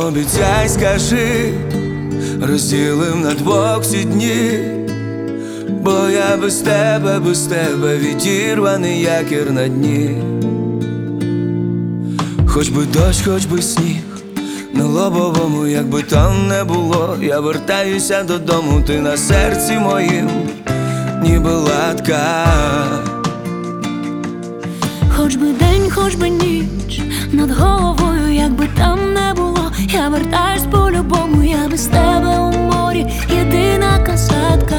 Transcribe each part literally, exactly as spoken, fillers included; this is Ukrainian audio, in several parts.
Пообіцяй, скажи, розділим на двох всі дні, бо я без тебе, без тебе відірваний якір на дні. Хоч би дощ, хоч би сніг на лобовому, якби там не було, я вертаюся додому, ти на серці моїм, ніби латка. Хоч би день, хоч би ніч над головою, якби там не було, я вертаюсь по-любому, я без тебе у морі, єдина касатка.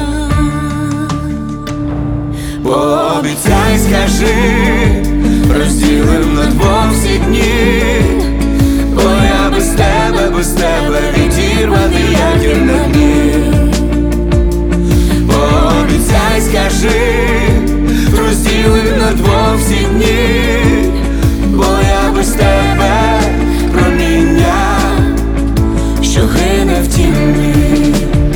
Пообіцяй, скажи, розділим на двох всі дні, бо я без тебе, без тебе відірваний якір на дні. Пообіцяй, скажи, розділим на двох всі дні, бо я без тебе проміння, що гине в тіні.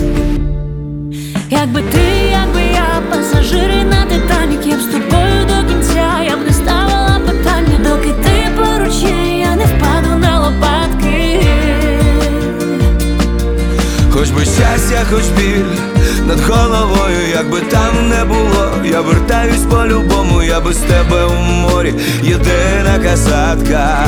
Якби ти, якби я, пасажири на Титанік, я б з тобою до кінця, я б не ставила питання, доки ти поруч є, я не впаду на лопатки. Хоч би щастя, хоч біль над головою, якби там не було, я вертаюсь по-любому, я без тебе у морі, єдина касатка.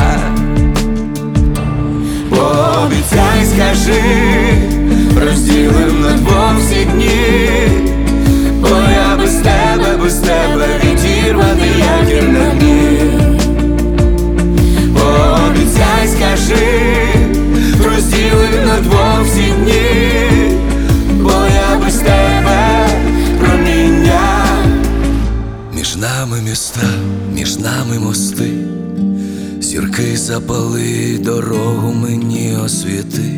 Пообіцяй, скажи, розділим на двох всі дні, бо я без тебе, без тебе відірваний якір на дні. Пообіцяй, скажи, розділим на двох всі дні, бо я без тебе проміння. Між нами міста, між нами мости, зірки запали, дорогу мені освіти.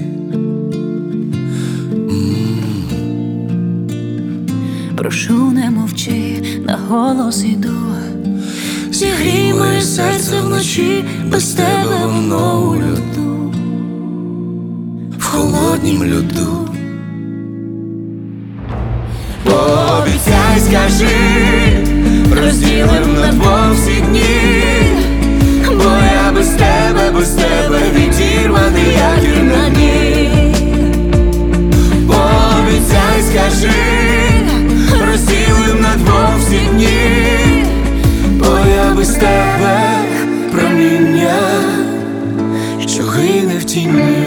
Прошу, не мовчи, на голос іду, зігрій моє серце вночі, без тебе воно у льоду, в холоднім льоду. Пообіцяй, скажи, розділим на двох всі дні, бо я без тебе, без тебе відірваний якір на дні. Пообіцяй, скажи, розділим на двох всі дні, бо я без тебе проміння, що гине в тіні.